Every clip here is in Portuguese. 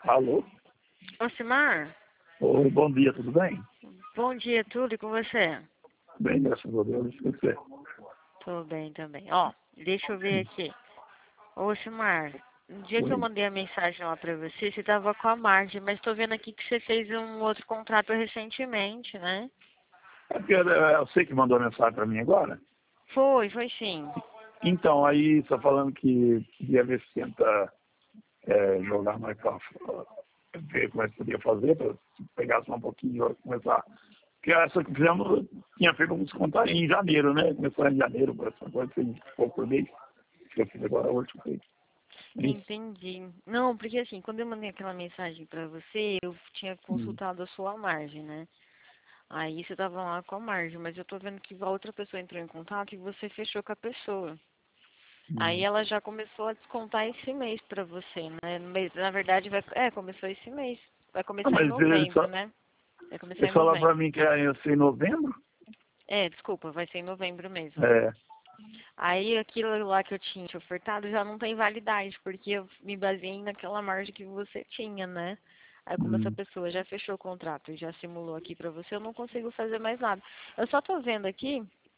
Alô? Osimar, Oi, bom dia, tudo bem? bom dia, tudo e com você? Bem, graças a Deus. E você? Tô bem também. Ó, deixa eu ver aqui. Osimar, no dia que eu Oi. mandei a mensagem lá pra você, você tava com a margem, mas tô vendo aqui que você fez um outro contrato recentemente, né? É porque eu sei que mandou mensagem para mim agora. Foi sim. Então, aí está falando que queria ver se tenta jogar mais para ver como é que podia fazer, para pegar só um pouquinho e começar. Porque essa que fizemos tinha feito um desconto em janeiro, né? Começou em janeiro, por essa coisa, foi pouco por mês. Que eu fiz agora hoje, foi. Isso. Entendi. Não, porque assim, quando eu mandei aquela mensagem pra você, eu tinha Hum. consultado a sua margem, né? Aí você tava lá com a margem, mas eu tô vendo que a outra pessoa entrou em contato e você fechou com a pessoa. Aí Hum. ela já começou a descontar esse mês pra você, né? Na verdade, começou esse mês. Vai Ah, começar em mas novembro, né? Vai começar eles em falaram para novembro. mim que ia ser em novembro? É, desculpa, vai ser em novembro mesmo. É. Aí aquilo lá que eu tinha te ofertado já não tem validade, porque eu me baseei naquela margem que você tinha, né? Aí como essa Hum. pessoa já fechou o contrato e já simulou aqui pra você, eu não consigo fazer mais nada. Eu só tô vendo aqui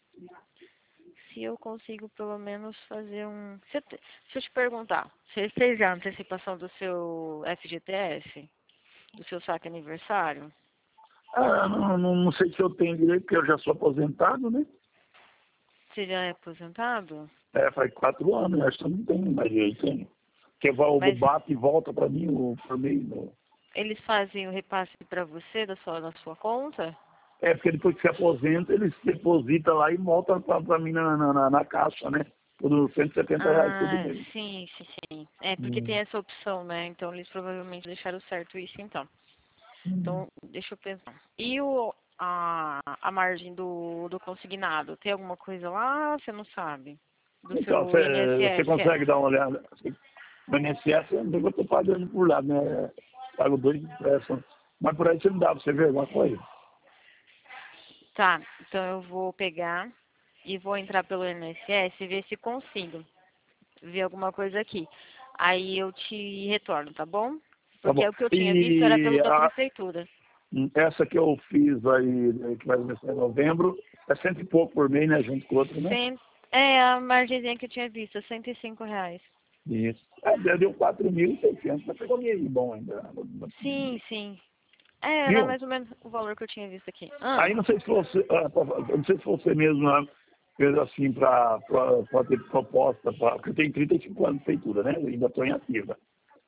se eu consigo pelo menos fazer um. Deixa eu te perguntar, você fez a antecipação do seu FGTS? Do seu saque aniversário? Ah, não sei se eu tenho direito, porque eu já sou aposentado, né? Você já é aposentado? É, faz 4 anos, acho que eu não tenho mais direito, hein? Porque o Mas bate e volta para mim por mês. eles fazem o repasse pra você da sua conta? É, porque depois que se aposenta, eles depositam lá e volta para mim na caixa, né? Por R$ 170 todo Ah, mês. sim. É porque Hum. tem essa opção, né? Então eles provavelmente deixaram certo isso então. Então, deixa eu pensar. E a margem do consignado? Tem alguma coisa lá? Você não sabe? Do Então, seu você INSS? consegue dar uma olhada? No INSS, eu não estou pagando por lá, né? Pago 2 impressos. Mas por aí você não dá para você ver alguma coisa? Tá, então eu vou pegar e vou entrar pelo INSS e ver se consigo ver alguma coisa aqui. Aí eu te retorno, tá bom? Tá Porque bom. o que eu tinha visto era pelo E da prefeitura. essa que eu fiz aí, que vai começar em novembro, é cento e pouco por mês, né? Junto com o outro, né? É a margenzinha que eu tinha visto, R$ 105. Isso. É, deu 4.600, mas pegou meio bom ainda. Sim. É, era Viu? mais ou menos o valor que eu tinha visto aqui. Ah, Aí não sei se você, não sei se você mesmo fez assim para ter proposta, porque eu tenho 35 anos de feitura, né? Eu ainda estou em ativa.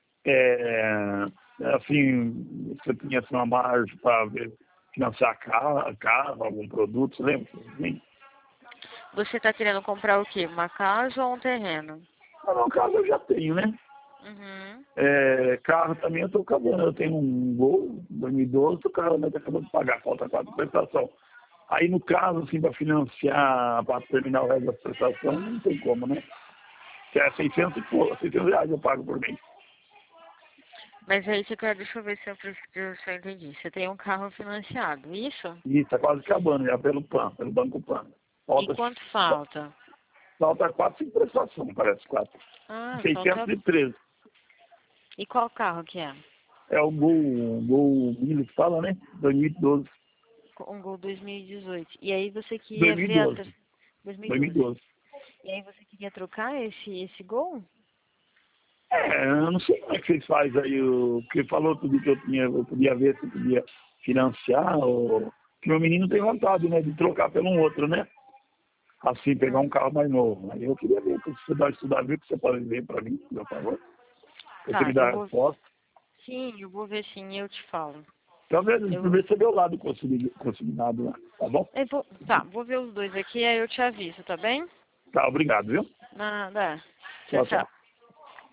É, assim, você tinha assim, uma margem para financiar carro, algum produto, você lembra? Sim. você tá querendo comprar o quê? Uma casa ou um terreno? Mas no caso eu já tenho, né? Uhum. Carro também eu estou acabando. Eu tenho um Gol 2012, o carro ainda está acabando de pagar, falta 4 prestação. Aí no caso, assim, para financiar, para terminar o resto da prestação, não tem como, né? Que é 600 e pouco, R$ 600 eu pago por mês. Mas aí você quer, deixa eu ver se eu entendi. Você tem um carro financiado, isso? E está quase acabando já pelo PAN, pelo Banco PAN. E Falta, quanto falta? falta 4, 5 prestações, parece 4. Ah, falta. 613. E qual carro que é? É o Gol Mille que fala, né? 2012. Um Gol 2018. E aí você queria ver a 2012. 2012. 2012. E aí você queria trocar esse Gol? Eu não sei como é que vocês fazem aí, porque falou tudo que eu podia ver se podia financiar, ou que meu menino tem vontade, né, de trocar pelo um outro, né? Assim, pegar um Hum. carro mais novo. Aí eu queria ver, se você dá estudar, ver o que você pode ver para mim, por favor. Você Tá, me dá a resposta. eu vou ver sim, e eu te falo. Talvez, Eu, primeiro você dê o lado consignado lá, tá bom? vou ver os dois aqui, aí eu te aviso, tá bem? Tá, obrigado, viu? Nada. Tchau, Tchau, tchau. tchau.